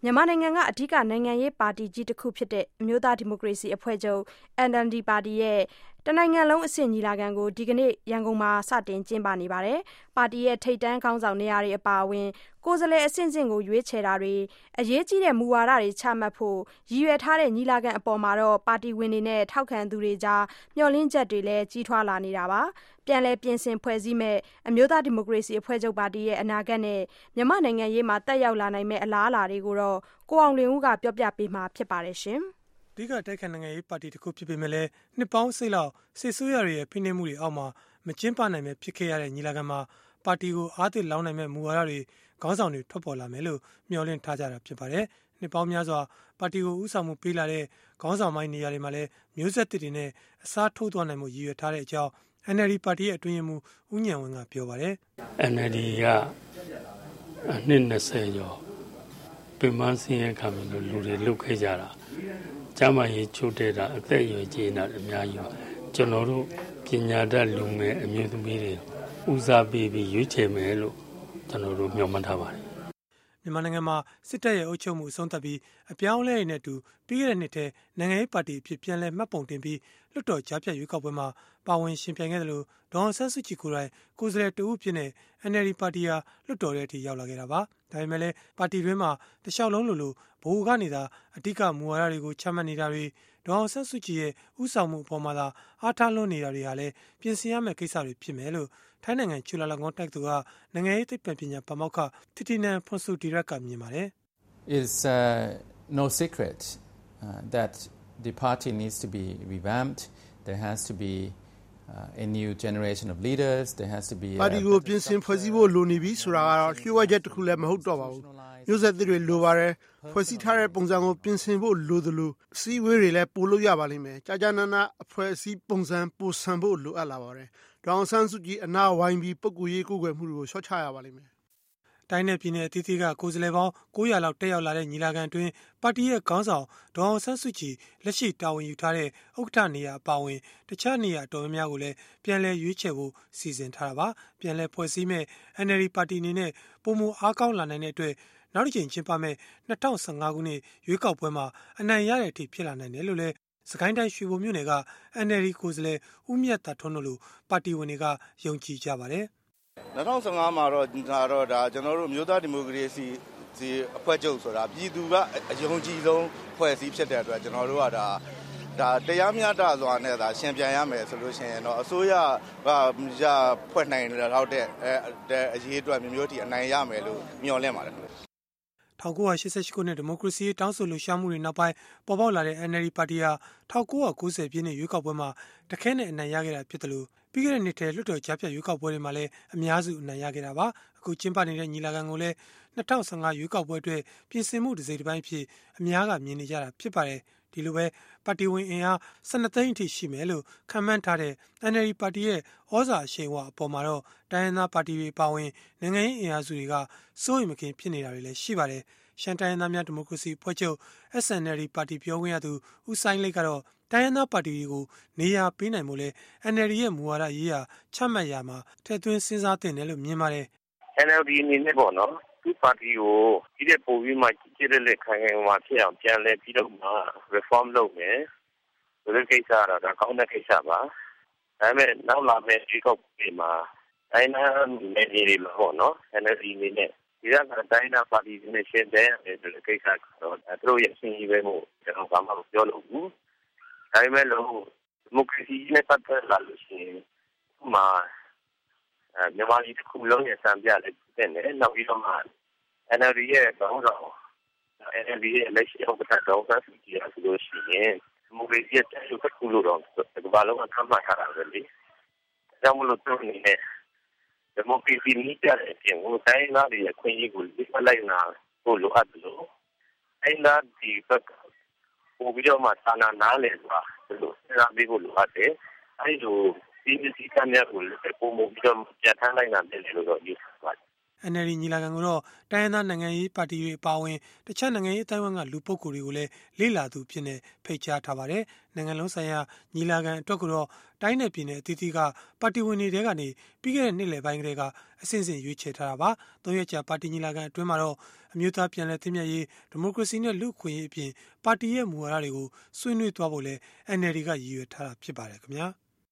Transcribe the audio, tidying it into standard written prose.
မြန်မာနိုင်ငံကအဓိကနိုင်ငံရေးပါတီကြီးတစ်ခုဖြစ်တဲ့အမျိုးသားဒီမိုကရေစီအဖွဲ့ချုပ် NLD ပါတီရဲ့တနိုင်ငံလုံးအဆင့်ညီလာခံကိုဒီကနေ့ရန်ကုန်မှာစတင်ကျင်းပနေပါတယ်။ပါတီရဲ့ထိပ်တန်းခေါင်းဆောင်နေရာတွေအပါအဝင်ကိုယ်စားလှယ်အဆင့်ဆင့်ကိုရွေးချယ်တာတွေအရေးကြီးတဲ့မူဝါဒတွေချမှတ်ဖို့ရည်ရွယ်ထားတဲ့ညီလာခံအပေါ်မှာတော့ပါတီဝင်တွေနဲ့ထောက်ခံသူတွေကြားမျှော်လင့်ချက်တွေလည်းကြီးထွားလာနေတာပါ။ပြန်လည်ပြင်ဆင်ဖွဲ့စည်းမဲ့အမျိုးသားဒီမိုကရေစီအဖွဲ့ချုပ်ပါတီရဲ့အနာဂတ်နဲ့မြန်မာနိုင်ငံရေးမှာတက်ရောက်လာနိုင်မဲ့အလားအလာတွေကိုတော့ကိုအောင်လွင်ဦးကပြောပြပေးမှာဖြစ်ပါတယ်ရှင်။အဓိကတိုက်ခိုက်နိုင်ငံရေးပါတီတစ်ခုဖြစ်ပေမဲ့လည်းနှစ်ပေါင်းစိတ်လောက်စစ်ဆိုးရရဲ့ဖိနှိပ်မှုတွေအောက်မှာမကျင်းပနိုင်မဲ့ဖြစ်ခဲ့ရတဲ့ညီလာခံမှာပါတီကိုအားသစ်လောင်းနိုင်မဲ့မူဝါဒတွေခေါင်းဆောင်တွေထွက်ပေါ်လာမယ်လို့မျှော်လင့်ထားကြတာဖြစ်ပါတယ်။နှစ်ပေါင်းများစွာပါတီကိုဥဆောင်မှုပေးလာတဲ့ခေါင်းဆောင်ပိုင်းနေရာတွေမှာလည်းမျိုးဆက်သစ်တွေနဲ့အစားထိုးသွားနိုင်မှုရည်ရွယ်ထားတဲ့အကြောင်း NLD ပါတီရဲ့အတွင်းရေးမှူးဦးဉာဏ်ဝင်းကပြောပါတယ်။ NLD ကနှစ်20ကျော်ပြင်ပန်းစင်းရခံပြီးလူတွေလုတ်ခဲ့ကြတာကျမကြီးချိုးတဲ့တာအသက်အရွယ်ကြီးနေတာအများကြီးကျွန်တော်တို့ပညာတတ်လူငယ်အမျိုးသမီးတွေဦးစားပေးပြီးရွေးချယ်မယ်လို့ကျွန်တော်တို့မျှော်မှန်းထားပါတယ်မြန်မာနိုင်ငံမှာစစ်တပ်ရဲ့အုပ်ချုပ်မှုအဆုံးသတ်ပြီးအပြောင်းအလဲတွေနဲ့အတူပြီးခဲ့တဲ့နှစ်ထဲနိုင်ငံရေးပါတီအဖြစ်ပြန်လည်မှတ်ပုံတင်ပြီးလွှတ်တော်ကြားဖြတ်ရွေးကောက်ပွဲမှာပါဝင်ရှင်ပြိုင်ခဲ့တယ်လို့ဒေါ်အောင်ဆန်းစုကြည်ကိုယ်တိုင်ကိုယ်စားလှယ်တဦးဖြစ်တဲ့ NLD ပါတီဟာလွှတ်တော်ထဲအထိရောက်လာခဲ့တာပါဒါပေမဲ့လည်းပါတီတွင်းမှာတခြားလုံးလိုဘိုးကနေသာအဓိကမူဝါဒတွေကိုချမှတ်နေတာတွေဒေါ်အောင်ဆန်းစုကြည်ရဲ့ဥဆောင်မှုအပေါ်မှာသာအားထားလွှမ်းနေတာတွေဟာလည်းပြင်ဆင်ရမယ့်ကိစ္စတွေဖြစ်မယ်လို့ထိုင်းနိုင်ငံချူလာလောင်ကွန်းတိုက်သူကနိုင်ငံရေးသိပ္ပံပညာပါမောက္ခတီတီနန်ဖွန်ဆူဒီရက်ကမြင်ပါတယ် It's no secret that the party needs to be revamped. There has to be a new generation of leaders. There has to be ပါတီကိုပြင်ဆင်ဖွဲ့စည်းဖို့လိုနေပြီဆိုတာကတော့လျှို့ဝှက်ချက်တစ်ခုလည်းမဟုတ်တော့ပါဘူး။မျိုးဆက်သစ်တွေလိုပါတယ်။ဖွဲ့စည်းထားတဲ့ပုံစံကိုပြင်ဆင်ဖို့လိုသလိုအစည်းအဝေးတွေလည်းပိုလို့ရပါလိမ့်မယ်။ကြာကြာနာနာအဖွဲ့အစည်းပုံစံပိုဆန်ဖို့လိုအပ်လာပါတယ်။ဒေါအောင်ဆန်းစုကြည်အနာဝိုင်းပြီးပုဂ္ဂိုလ်ရေးကိုယ်ွယ်မှုတွေကိုလျှော့ချရပါလိမ့်မယ်တိုင်းနယ်ပြည်နယ်အသီးသီးကကိုယ်စားလှယ်ပေါင်း900လောက်တက်ရောက်လာတဲ့ညီလာခံအတွင်းပါတီရဲ့ခေါင်းဆောင်ဒေါ်အောင်ဆန်းစုကြည်လက်ရှိတာဝန်ယူထားတဲ့ဥက္ကဋ္ဌနေရာအပါအဝင်တခြားနေရာအတော်များများကိုလည်းပြန်လည်ရွေးချယ်ဖို့စီစဉ်ထားတာပါပြန်လည်ဖွဲ့စည်းမဲ့ NLD ပါတီအနေနဲ့ပုံမအားကောင်းလာနိုင်တဲ့အတွက်နောက်တစ်ချိန်ကျင်းပမဲ့2015ခုနှစ်ရွေးကောက်ပွဲမှာအနိုင်ရတဲ့အထိဖြစ်လာနိုင်တယ်လို့လည်းစကိုင်းတိုင်းရွှေဘိုမြို့နယ်က NLD ကိုယ်စားလှယ်ဦးမြတ်တာထွန်းတို့လိုပါတီဝင်တွေကယုံကြည်ကြပါတယ် 2015မှာတော့ဒါကျွန်တော်တို့မျိုးသားဒီမိုကရေစီအဖွဲ့ချုပ်ဆိုတာပြည်သူကအယုံကြည်ဆုံးဖွဲ့စည်းဖြစ်တဲ့အတွက်ကျွန်တော်တို့ကဒါတရားမျှတစွာနဲ့ဒါရှင်ပြန်ရမယ်ဆိုလို့ရှိရင်တော့အစိုးရကဖွဲ့နိုင်တော့တဲ့အရေးအတွက်မျိုးတီအနိုင်ရမယ်လို့မျှော်လင့်ပါတယ် 1988ခုနှစ်ဒီမိုကရေစီတောင်းဆိုလှုပ်ရှားမှုတွေနောက်ပိုင်းပေါ်ပေါက်လာတဲ့ NLD ပါတီဟာ1990ပြည့်နှစ်ရွေးကောက်ပွဲမှာတခဲနဲ့အနိုင်ရခဲ့တာဖြစ်တယ်လို့ပြီးခဲ့တဲ့နှစ်ထဲလွှတ်တော်ကြားဖြတ်ရွေးကောက်ပွဲတွေမှာလည်းအများစုအနိုင်ရခဲ့တာပါအခုကျင်းပနေတဲ့ညီလာခံကိုလည်း2015ရွေးကောက်ပွဲအတွက်ပြင်ဆင်မှုတစ်စိတ်တစ်ပိုင်းဖြစ်အများကမြင်နေကြတာဖြစ်ပါတယ်ဒီလိုပဲပါတီဝင်အင်အား12သိန်းအထိရှိမယ်လို့ခန့်မှန်းထားတဲ့ NLD ပါတီရဲ့ဩဇာအရှိန်အဝါအပေါ်မှာတော့တိုင်းရင်းသားပါတီတွေပါဝင်နိုင်ငံရေးအင်အားစုတွေကစိုးရိမ်မကင်းဖြစ်နေတာတွေလည်းရှိပါတယ်ရှမ်းတိုင်းရင်းသားများဒီမိုကရေစီဖွဲ့ချုပ် SNLD ပါတီပြောခွင့်ရသူဦးဆိုင်လိတ်ကတော့တိုင်းရင်းသားပါတီတွေကိုနေရာပေးနိုင်မှုလဲ NLD ရဲ့မူဝါဒရေးရာချမှတ်ရာမှာထည့်သွင်းစဉ်းစားသင့်တယ်လို့မြင်ပါတယ် NLD အနေနဲ့ပေါ့နော်ဒီပါတီကိုဒီတဲ့ပုံပြီးမှကြည့်တဲ့လက်ခံခံမှာဖြစ်အောင်ပြန်လဲပြီးတော့မှ reform လုပ်မယ်ဒီကိစ္စကတော့ဒါကောင်းတဲ့ကိစ္စပါဒါပေမဲ့နောက်လာမယ့်ဒီကောက်ပြီးမှာတိုင်းနာနယ်မြေတွေမှာပေါ့နော် NLD အနေနဲ့ဒီကတိုင်းနာပါတီနဲ့ရှင်းတဲ့ဒီကိစ္စကတော့သူတို့ရဲ့ရှင်ကြီးပဲမို့ကျွန်တော်ဘာမှမပြောလို့ဘူးဒါပေမဲ့လို့ဒီမိုကရေစီနဲ့ပတ်သက်လာလို့ရှိရင်ဥမာမြန်မာပြည်တစ်ခုလုံးရဲ့စံပြလည်းတဲ့နဲ့နောက်ပြီးတော့မှ NLD ရဲ့ခေါင်းဆောင် NLD ရဲ့လက်ရှိဥက္ကဋ္ဌဒေါက်တာစုကြည်ဆိုလို့ရှိရင်ဒီမိုကရေစီရဲ့တက်ချုပ်တစ်ခုလို့တော့ဒီဘာလုံးကသတ်မှတ်ထားတာပဲလေ။ကြောင့်မလို့သူအနေနဲ့ဒီမိုကရေစီနည်းပြတဲ့အပြင်ဟိုတိုင်းသားတွေရဲ့ခွင့်ရေးကိုဒီမလိုက်နာဖို့လိုအပ်တယ်လို့တိုင်းသားဒီဘက်ပို့ပြီးတော့မှသာနာနားလည်သွားဒီလိုစဉ်းစားပြီးဖို့လိုအပ်တယ်။အဲဒီလိုဒီစည်းကမ်းများကိုပုံမှုပြီးတော့ပြဋ္ဌာန်းလိုက်နိုင်တယ်လို့တော့ယူဆပါတယ် NLD ညီလာခံကိုတော့တိုင်းရင်းသားနိုင်ငံရေးပါတီတွေအပါအဝင်တခြားနိုင်ငံရေးအတိုင်းအဝန်ကလူပုဂ္ဂိုလ်တွေကိုလည်းလေ့လာသူဖြစ်နေဖိတ်ကြားထားပါတယ်။နိုင်ငံလုံးဆိုင်ရာညီလာခံအတွက်ကိုတော့တိုင်းနယ်ပြည်နယ်အသီးသီးကပါတီဝင်တွေကနေပြီးခဲ့တဲ့နှစ်လယ်ပိုင်းကတည်းကအစဉ်စဉ်ရွေးချယ်ထားတာပါ။၃ရက်ကြာပါတီညီလာခံအတွင်းမှာတော့အမျိုးသားပြန်လည်သင့်မြတ်ရေးဒီမိုကရေစီနဲ့လူ့အခွင့်အရေးအပြင်ပါတီရဲ့မူဝါဒတွေကိုဆွေးနွေးသွားဖို့လဲ NLD ကရည်ရွယ်ထားတာဖြစ်ပါတယ်ခင်ဗျာ။